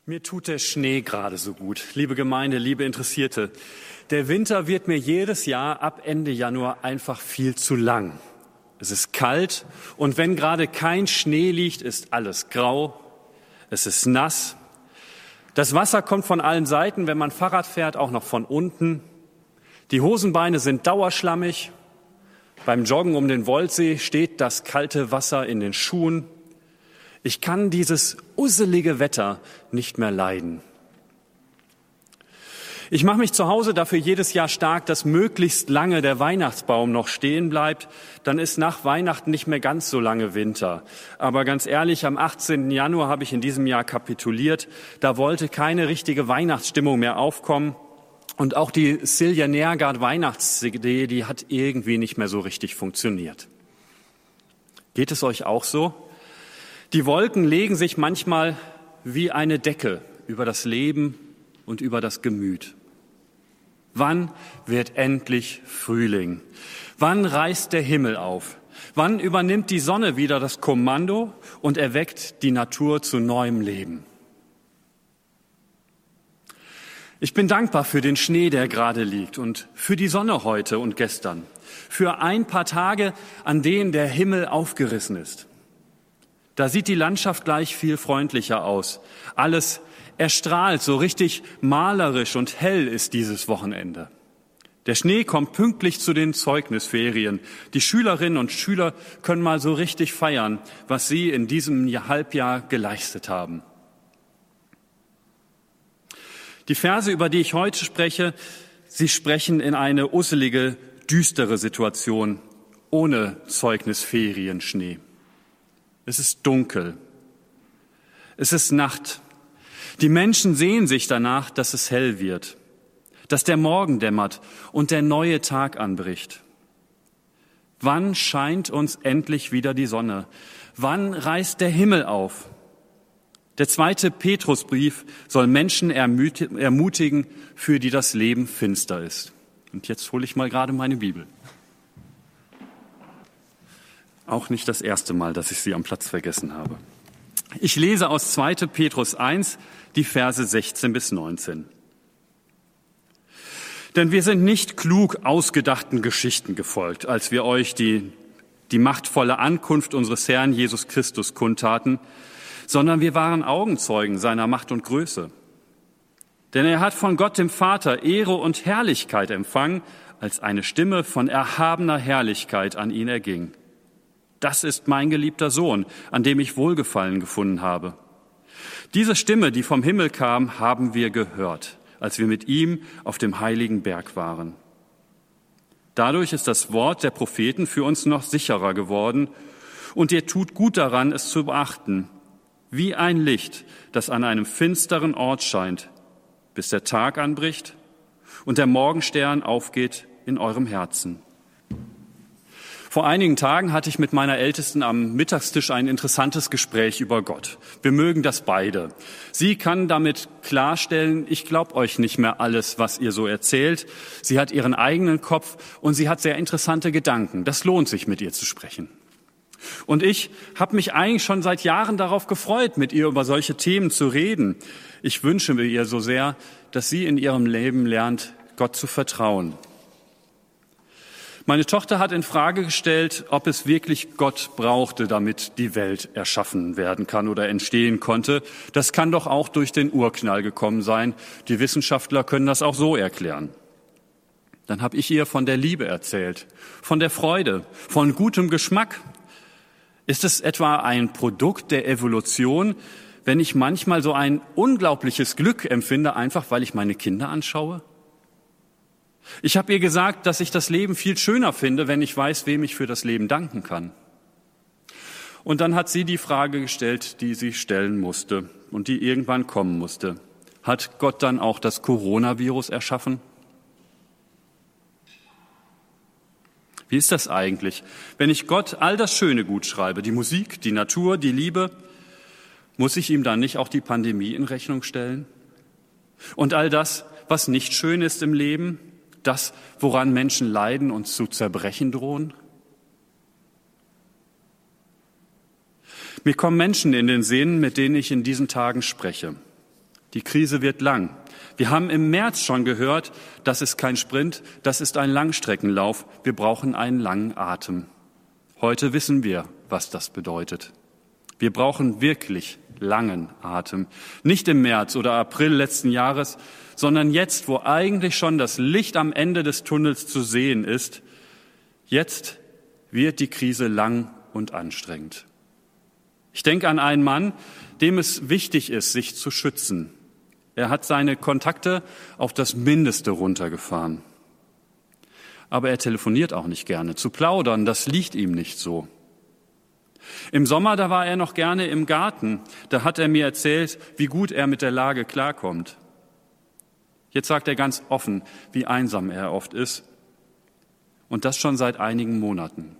Mir tut der Schnee gerade so gut. Liebe Gemeinde, liebe Interessierte, der Winter wird mir jedes Jahr ab Ende Januar einfach viel zu lang. Es ist kalt und wenn gerade kein Schnee liegt, ist alles grau. Es ist nass. Das Wasser kommt von allen Seiten, wenn man Fahrrad fährt, auch noch von unten. Die Hosenbeine sind dauerschlammig. Beim Joggen um den Woldsee steht das kalte Wasser in den Schuhen. Ich kann dieses usselige Wetter nicht mehr leiden. Ich mache mich zu Hause dafür jedes Jahr stark, dass möglichst lange der Weihnachtsbaum noch stehen bleibt. Dann ist nach Weihnachten nicht mehr ganz so lange Winter. Aber ganz ehrlich, am 18. Januar habe ich in diesem Jahr kapituliert. Da wollte keine richtige Weihnachtsstimmung mehr aufkommen. Und auch die Silja Nergard Weihnachts-CD, die hat irgendwie nicht mehr so richtig funktioniert. Geht es euch auch so? Die Wolken legen sich manchmal wie eine Decke über das Leben und über das Gemüt. Wann wird endlich Frühling? Wann reißt der Himmel auf? Wann übernimmt die Sonne wieder das Kommando und erweckt die Natur zu neuem Leben? Ich bin dankbar für den Schnee, der gerade liegt und für die Sonne heute und gestern. Für ein paar Tage, an denen der Himmel aufgerissen ist. Da sieht die Landschaft gleich viel freundlicher aus. Alles erstrahlt, so richtig malerisch und hell ist dieses Wochenende. Der Schnee kommt pünktlich zu den Zeugnisferien. Die Schülerinnen und Schüler können mal so richtig feiern, was sie in diesem Halbjahr geleistet haben. Die Verse, über die ich heute spreche, sie sprechen in eine usselige, düstere Situation ohne Zeugnisferienschnee. Es ist dunkel. Es ist Nacht. Die Menschen sehen sich danach, dass es hell wird, dass der Morgen dämmert und der neue Tag anbricht. Wann scheint uns endlich wieder die Sonne? Wann reißt der Himmel auf? Der 2. Petrusbrief soll Menschen ermutigen, für die das Leben finster ist. Und jetzt hole ich mal gerade meine Bibel. Auch nicht das erste Mal, dass ich sie am Platz vergessen habe. Ich lese aus 2. Petrus 1, die Verse 16 bis 19. Denn wir sind nicht klug ausgedachten Geschichten gefolgt, als wir euch die machtvolle Ankunft unseres Herrn Jesus Christus kundtaten, sondern wir waren Augenzeugen seiner Macht und Größe. Denn er hat von Gott dem Vater Ehre und Herrlichkeit empfangen, als eine Stimme von erhabener Herrlichkeit an ihn erging. Das ist mein geliebter Sohn, an dem ich Wohlgefallen gefunden habe. Diese Stimme, die vom Himmel kam, haben wir gehört, als wir mit ihm auf dem heiligen Berg waren. Dadurch ist das Wort der Propheten für uns noch sicherer geworden und ihr tut gut daran, es zu beachten, wie ein Licht, das an einem finsteren Ort scheint, bis der Tag anbricht und der Morgenstern aufgeht in eurem Herzen. Vor einigen Tagen hatte ich mit meiner Ältesten am Mittagstisch ein interessantes Gespräch über Gott. Wir mögen das beide. Sie kann damit klarstellen, ich glaube euch nicht mehr alles, was ihr so erzählt. Sie hat ihren eigenen Kopf und sie hat sehr interessante Gedanken. Das lohnt sich, mit ihr zu sprechen. Und ich habe mich eigentlich schon seit Jahren darauf gefreut, mit ihr über solche Themen zu reden. Ich wünsche mir ihr so sehr, dass sie in ihrem Leben lernt, Gott zu vertrauen. Meine Tochter hat in Frage gestellt, ob es wirklich Gott brauchte, damit die Welt erschaffen werden kann oder entstehen konnte. Das kann doch auch durch den Urknall gekommen sein. Die Wissenschaftler können das auch so erklären. Dann habe ich ihr von der Liebe erzählt, von der Freude, von gutem Geschmack. Ist es etwa ein Produkt der Evolution, wenn ich manchmal so ein unglaubliches Glück empfinde, einfach weil ich meine Kinder anschaue? Ich habe ihr gesagt, dass ich das Leben viel schöner finde, wenn ich weiß, wem ich für das Leben danken kann. Und dann hat sie die Frage gestellt, die sie stellen musste und die irgendwann kommen musste. Hat Gott dann auch das Coronavirus erschaffen? Wie ist das eigentlich, wenn ich Gott all das Schöne gut schreibe, die Musik, die Natur, die Liebe, muss ich ihm dann nicht auch die Pandemie in Rechnung stellen? Und all das, was nicht schön ist im Leben, das, woran Menschen leiden und zu zerbrechen drohen? Mir kommen Menschen in den Sinn, mit denen ich in diesen Tagen spreche. Die Krise wird lang. Wir haben im März schon gehört, das ist kein Sprint, das ist ein Langstreckenlauf. Wir brauchen einen langen Atem. Heute wissen wir, was das bedeutet. Wir brauchen wirklich langen Atem. Nicht im März oder April letzten Jahres, sondern jetzt, wo eigentlich schon das Licht am Ende des Tunnels zu sehen ist. Jetzt wird die Krise lang und anstrengend. Ich denke an einen Mann, dem es wichtig ist, sich zu schützen. Er hat seine Kontakte auf das Mindeste runtergefahren. Aber er telefoniert auch nicht gerne. Zu plaudern, das liegt ihm nicht so. Im Sommer, da war er noch gerne im Garten. Da hat er mir erzählt, wie gut er mit der Lage klarkommt. Jetzt sagt er ganz offen, wie einsam er oft ist. Und das schon seit einigen Monaten.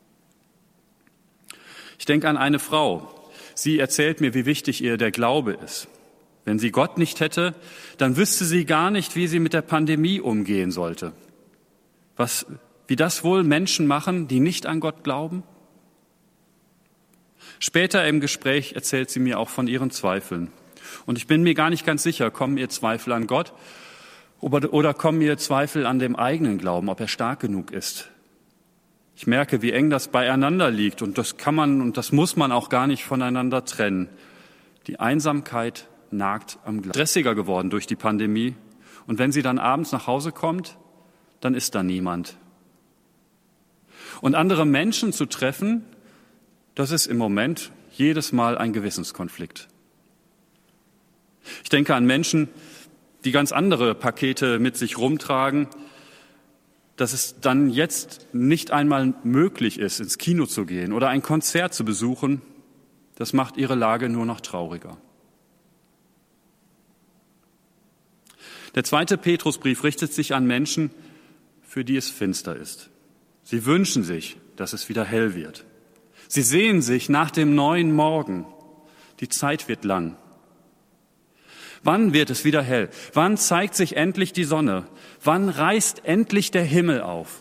Ich denke an eine Frau. Sie erzählt mir, wie wichtig ihr der Glaube ist. Wenn sie Gott nicht hätte, dann wüsste sie gar nicht, wie sie mit der Pandemie umgehen sollte. Wie das wohl Menschen machen, die nicht an Gott glauben? Später im Gespräch erzählt sie mir auch von ihren Zweifeln. Und ich bin mir gar nicht ganz sicher, kommen ihr Zweifel an Gott oder kommen ihr Zweifel an dem eigenen Glauben, ob er stark genug ist? Ich merke, wie eng das beieinander liegt und das kann man und das muss man auch gar nicht voneinander trennen. Die Einsamkeit nagt am Glauben. Stressiger geworden durch die Pandemie und wenn sie dann abends nach Hause kommt, dann ist da niemand. Und andere Menschen zu treffen, das ist im Moment jedes Mal ein Gewissenskonflikt. Ich denke an Menschen, die ganz andere Pakete mit sich rumtragen, dass es dann jetzt nicht einmal möglich ist, ins Kino zu gehen oder ein Konzert zu besuchen. Das macht ihre Lage nur noch trauriger. Der zweite Petrusbrief richtet sich an Menschen, für die es finster ist. Sie wünschen sich, dass es wieder hell wird. Sie sehnen sich nach dem neuen Morgen. Die Zeit wird lang. Wann wird es wieder hell? Wann zeigt sich endlich die Sonne? Wann reißt endlich der Himmel auf?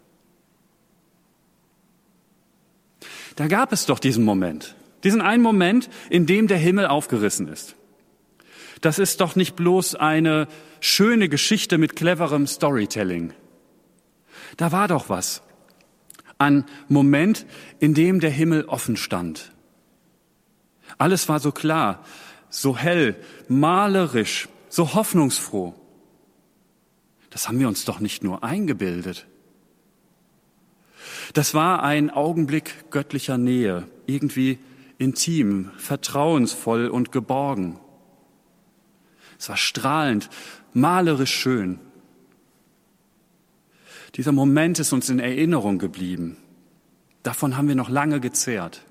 Da gab es doch diesen Moment, diesen einen Moment, in dem der Himmel aufgerissen ist. Das ist doch nicht bloß eine schöne Geschichte mit cleverem Storytelling. Da war doch was. Ein Moment, in dem der Himmel offen stand. Alles war so klar, so hell, malerisch, so hoffnungsfroh. Das haben wir uns doch nicht nur eingebildet. Das war ein Augenblick göttlicher Nähe, irgendwie intim, vertrauensvoll und geborgen. Es war strahlend, malerisch schön. Dieser Moment ist uns in Erinnerung geblieben. Davon haben wir noch lange gezehrt.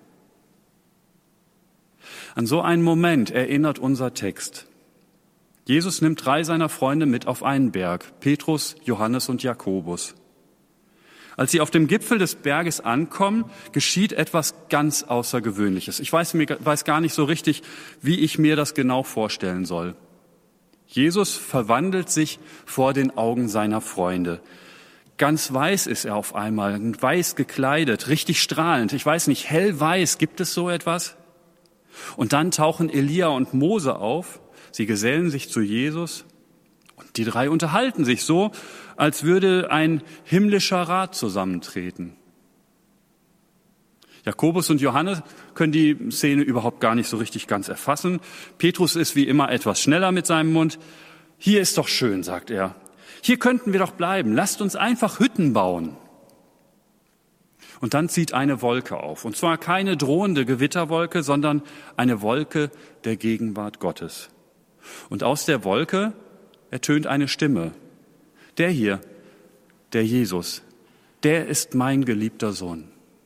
An so einen Moment erinnert unser Text. Jesus nimmt 3 seiner Freunde mit auf einen Berg, Petrus, Johannes und Jakobus. Als sie auf dem Gipfel des Berges ankommen, geschieht etwas ganz Außergewöhnliches. Ich weiß gar nicht so richtig, wie ich mir das genau vorstellen soll. Jesus verwandelt sich vor den Augen seiner Freunde. Ganz weiß ist er auf einmal, weiß gekleidet, richtig strahlend. Ich weiß nicht, hellweiß, gibt es so etwas? Und dann tauchen Elia und Mose auf, sie gesellen sich zu Jesus und die 3 unterhalten sich so, als würde ein himmlischer Rat zusammentreten. Jakobus und Johannes können die Szene überhaupt gar nicht so richtig ganz erfassen. Petrus ist wie immer etwas schneller mit seinem Mund. Hier ist doch schön, sagt er. Hier könnten wir doch bleiben. Lasst uns einfach Hütten bauen. Und dann zieht eine Wolke auf. Und zwar keine drohende Gewitterwolke, sondern eine Wolke der Gegenwart Gottes. Und aus der Wolke ertönt eine Stimme. Der hier, der Jesus, der ist mein geliebter Sohn.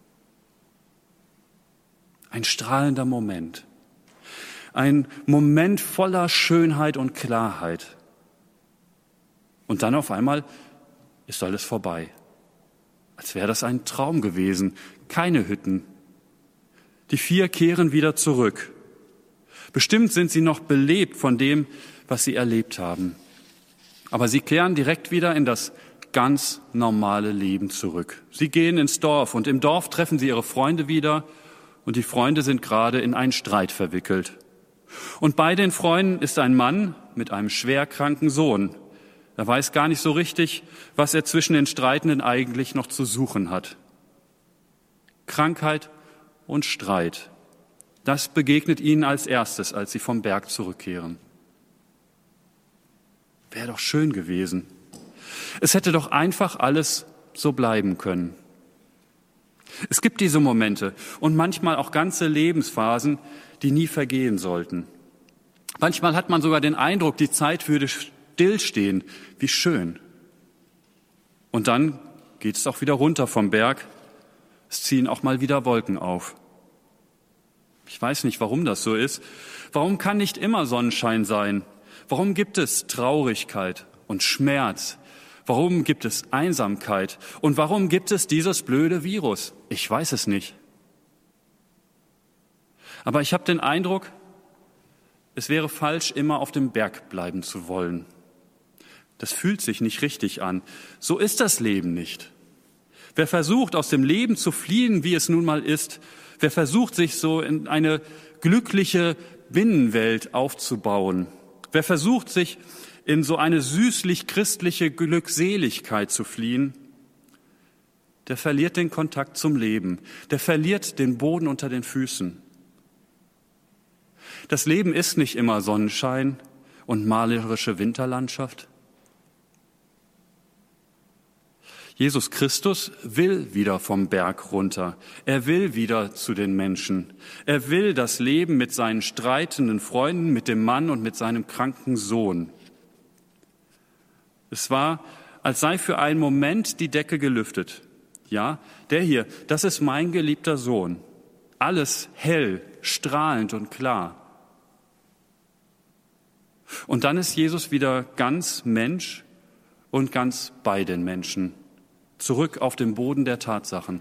Ein strahlender Moment. Ein Moment voller Schönheit und Klarheit. Und dann auf einmal ist alles vorbei. Als wäre das ein Traum gewesen. Keine Hütten. Die 4 kehren wieder zurück. Bestimmt sind sie noch belebt von dem, was sie erlebt haben. Aber sie kehren direkt wieder in das ganz normale Leben zurück. Sie gehen ins Dorf und im Dorf treffen sie ihre Freunde wieder und die Freunde sind gerade in einen Streit verwickelt. Und bei den Freunden ist ein Mann mit einem schwerkranken Sohn. Er weiß gar nicht so richtig, was er zwischen den Streitenden eigentlich noch zu suchen hat. Krankheit und Streit, das begegnet ihnen als erstes, als sie vom Berg zurückkehren. Wäre doch schön gewesen. Es hätte doch einfach alles so bleiben können. Es gibt diese Momente und manchmal auch ganze Lebensphasen, die nie vergehen sollten. Manchmal hat man sogar den Eindruck, die Zeit würde stillstehen. Wie schön. Und dann geht es auch wieder runter vom Berg. Es ziehen auch mal wieder Wolken auf. Ich weiß nicht, warum das so ist. Warum kann nicht immer Sonnenschein sein? Warum gibt es Traurigkeit und Schmerz? Warum gibt es Einsamkeit? Und warum gibt es dieses blöde Virus? Ich weiß es nicht. Aber ich habe den Eindruck, es wäre falsch, immer auf dem Berg bleiben zu wollen. Das fühlt sich nicht richtig an. So ist das Leben nicht. Wer versucht, aus dem Leben zu fliehen, wie es nun mal ist, wer versucht, sich so in eine glückliche Binnenwelt aufzubauen, wer versucht, sich in so eine süßlich-christliche Glückseligkeit zu fliehen, der verliert den Kontakt zum Leben, der verliert den Boden unter den Füßen. Das Leben ist nicht immer Sonnenschein und malerische Winterlandschaft. Jesus Christus will wieder vom Berg runter. Er will wieder zu den Menschen. Er will das Leben mit seinen streitenden Freunden, mit dem Mann und mit seinem kranken Sohn. Es war, als sei für einen Moment die Decke gelüftet. Ja, der hier, das ist mein geliebter Sohn. Alles hell, strahlend und klar. Und dann ist Jesus wieder ganz Mensch und ganz bei den Menschen. Zurück auf den Boden der Tatsachen.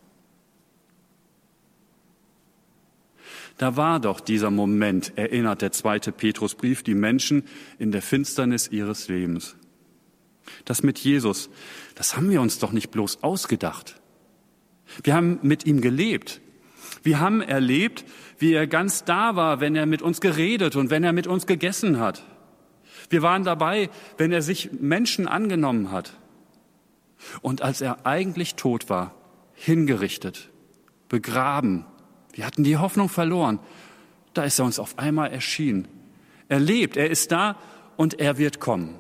Da war doch dieser Moment, erinnert der 2. Petrusbrief, die Menschen in der Finsternis ihres Lebens. Das mit Jesus, das haben wir uns doch nicht bloß ausgedacht. Wir haben mit ihm gelebt. Wir haben erlebt, wie er ganz da war, wenn er mit uns geredet und wenn er mit uns gegessen hat. Wir waren dabei, wenn er sich Menschen angenommen hat. Und als er eigentlich tot war, hingerichtet, begraben, wir hatten die Hoffnung verloren, da ist er uns auf einmal erschienen. Er lebt, er ist da und er wird kommen.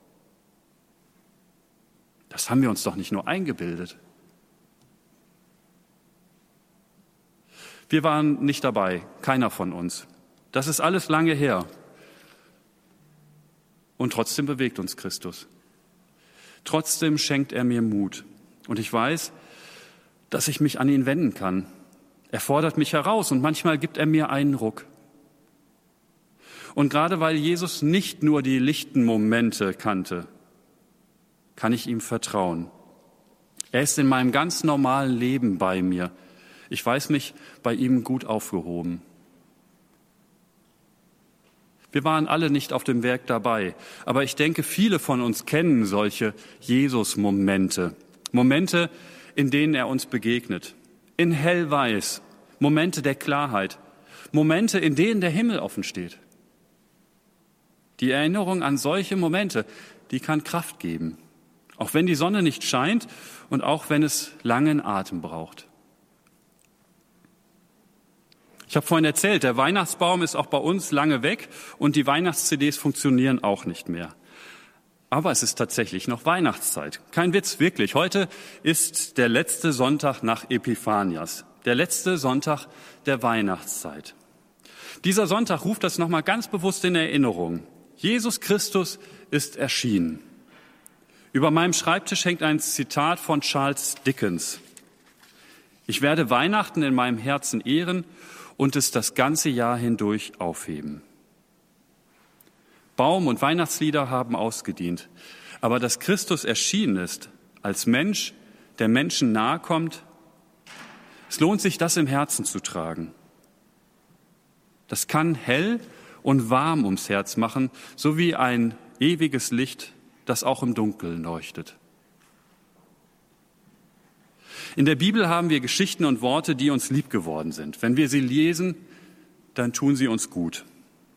Das haben wir uns doch nicht nur eingebildet. Wir waren nicht dabei, keiner von uns. Das ist alles lange her. Und trotzdem bewegt uns Christus. Trotzdem schenkt er mir Mut. Und ich weiß, dass ich mich an ihn wenden kann. Er fordert mich heraus und manchmal gibt er mir einen Ruck. Und gerade weil Jesus nicht nur die lichten Momente kannte, kann ich ihm vertrauen. Er ist in meinem ganz normalen Leben bei mir. Ich weiß mich bei ihm gut aufgehoben. Wir waren alle nicht auf dem Berg dabei, aber ich denke, viele von uns kennen solche Jesus-Momente. Momente, in denen er uns begegnet. In hellweiß, Momente der Klarheit, Momente, in denen der Himmel offen steht. Die Erinnerung an solche Momente, die kann Kraft geben. Auch wenn die Sonne nicht scheint und auch wenn es langen Atem braucht. Ich habe vorhin erzählt, der Weihnachtsbaum ist auch bei uns lange weg und die Weihnachts-CDs funktionieren auch nicht mehr. Aber es ist tatsächlich noch Weihnachtszeit. Kein Witz, wirklich. Heute ist der letzte Sonntag nach Epiphanias, der letzte Sonntag der Weihnachtszeit. Dieser Sonntag ruft das nochmal ganz bewusst in Erinnerung. Jesus Christus ist erschienen. Über meinem Schreibtisch hängt ein Zitat von Charles Dickens. Ich werde Weihnachten in meinem Herzen ehren und es das ganze Jahr hindurch aufheben. Baum und Weihnachtslieder haben ausgedient, aber dass Christus erschienen ist, als Mensch, der Menschen nahe kommt, es lohnt sich, das im Herzen zu tragen. Das kann hell und warm ums Herz machen, so wie ein ewiges Licht, das auch im Dunkeln leuchtet. In der Bibel haben wir Geschichten und Worte, die uns lieb geworden sind. Wenn wir sie lesen, dann tun sie uns gut.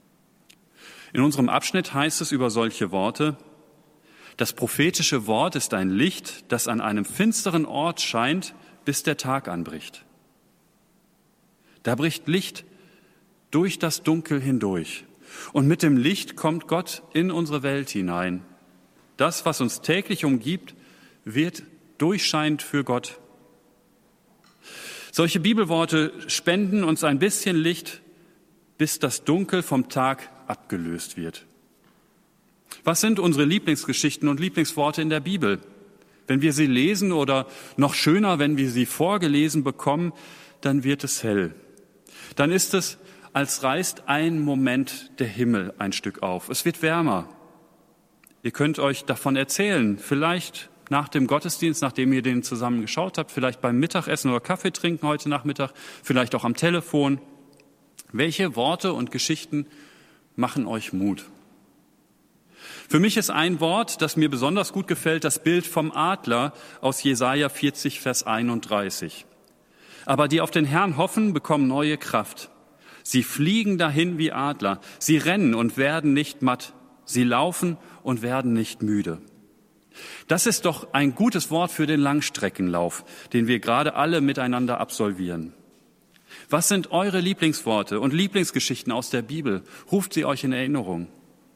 In unserem Abschnitt heißt es über solche Worte: Das prophetische Wort ist ein Licht, das an einem finsteren Ort scheint, bis der Tag anbricht. Da bricht Licht durch das Dunkel hindurch. Und mit dem Licht kommt Gott in unsere Welt hinein. Das, was uns täglich umgibt, wird durchscheinend für Gott. Solche Bibelworte spenden uns ein bisschen Licht, bis das Dunkel vom Tag abgelöst wird. Was sind unsere Lieblingsgeschichten und Lieblingsworte in der Bibel? Wenn wir sie lesen oder noch schöner, wenn wir sie vorgelesen bekommen, dann wird es hell. Dann ist es, als reißt ein Moment der Himmel ein Stück auf. Es wird wärmer. Ihr könnt euch davon erzählen, vielleicht nach dem Gottesdienst, nachdem ihr den zusammen geschaut habt, vielleicht beim Mittagessen oder Kaffee trinken heute Nachmittag, vielleicht auch am Telefon. Welche Worte und Geschichten machen euch Mut? Für mich ist ein Wort, das mir besonders gut gefällt, das Bild vom Adler aus Jesaja 40, Vers 31. Aber die auf den Herrn hoffen, bekommen neue Kraft. Sie fliegen dahin wie Adler. Sie rennen und werden nicht matt. Sie laufen und werden nicht müde. Das ist doch ein gutes Wort für den Langstreckenlauf, den wir gerade alle miteinander absolvieren. Was sind eure Lieblingsworte und Lieblingsgeschichten aus der Bibel? Ruft sie euch in Erinnerung.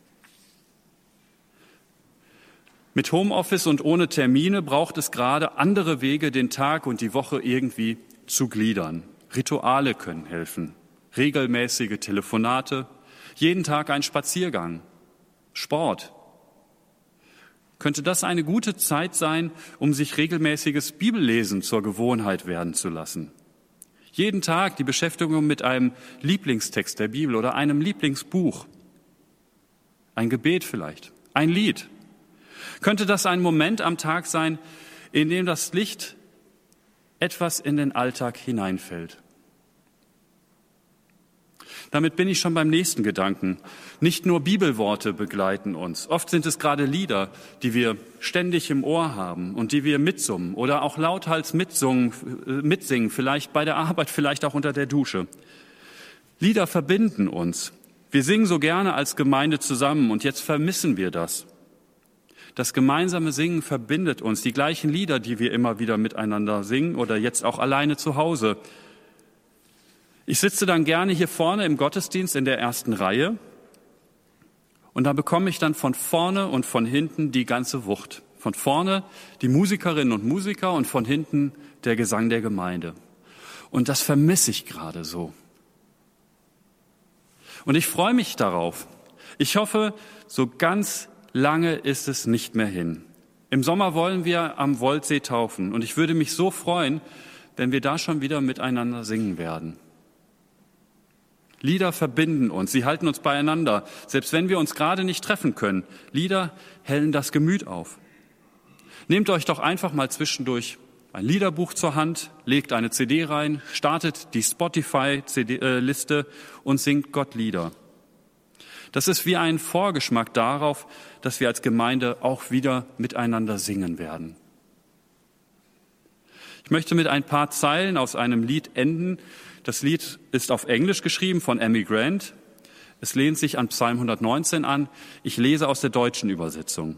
Mit Homeoffice und ohne Termine braucht es gerade andere Wege, den Tag und die Woche irgendwie zu gliedern. Rituale können helfen. Regelmäßige Telefonate, jeden Tag ein Spaziergang, Sport. Könnte das eine gute Zeit sein, um sich regelmäßiges Bibellesen zur Gewohnheit werden zu lassen? Jeden Tag die Beschäftigung mit einem Lieblingstext der Bibel oder einem Lieblingsbuch. Ein Gebet vielleicht, ein Lied. Könnte das ein Moment am Tag sein, in dem das Licht etwas in den Alltag hineinfällt? Damit bin ich schon beim nächsten Gedanken. Nicht nur Bibelworte begleiten uns. Oft sind es gerade Lieder, die wir ständig im Ohr haben und die wir mitsummen oder auch lauthals mitsingen, vielleicht bei der Arbeit, vielleicht auch unter der Dusche. Lieder verbinden uns. Wir singen so gerne als Gemeinde zusammen und jetzt vermissen wir das. Das gemeinsame Singen verbindet uns. Die gleichen Lieder, die wir immer wieder miteinander singen oder jetzt auch alleine zu Hause. Ich sitze dann gerne hier vorne im Gottesdienst in der ersten Reihe und da bekomme ich dann von vorne und von hinten die ganze Wucht. Von vorne die Musikerinnen und Musiker und von hinten der Gesang der Gemeinde. Und das vermisse ich gerade so. Und ich freue mich darauf. Ich hoffe, so ganz lange ist es nicht mehr hin. Im Sommer wollen wir am Woldsee taufen und ich würde mich so freuen, wenn wir da schon wieder miteinander singen werden. Lieder verbinden uns, sie halten uns beieinander, selbst wenn wir uns gerade nicht treffen können. Lieder hellen das Gemüt auf. Nehmt euch doch einfach mal zwischendurch ein Liederbuch zur Hand, legt eine CD rein, startet die Spotify-Liste und singt Gott Lieder. Das ist wie ein Vorgeschmack darauf, dass wir als Gemeinde auch wieder miteinander singen werden. Ich möchte mit ein paar Zeilen aus einem Lied enden. Das Lied ist auf Englisch geschrieben von Amy Grant. Es lehnt sich an Psalm 119 an. Ich lese aus der deutschen Übersetzung.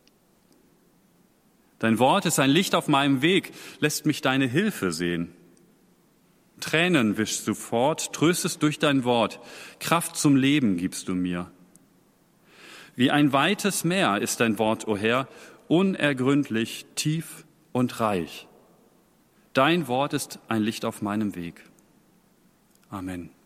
Dein Wort ist ein Licht auf meinem Weg, lässt mich deine Hilfe sehen. Tränen wischst du fort, tröstest durch dein Wort. Kraft zum Leben gibst du mir. Wie ein weites Meer ist dein Wort, o Herr, unergründlich, tief und reich. Dein Wort ist ein Licht auf meinem Weg. Amen.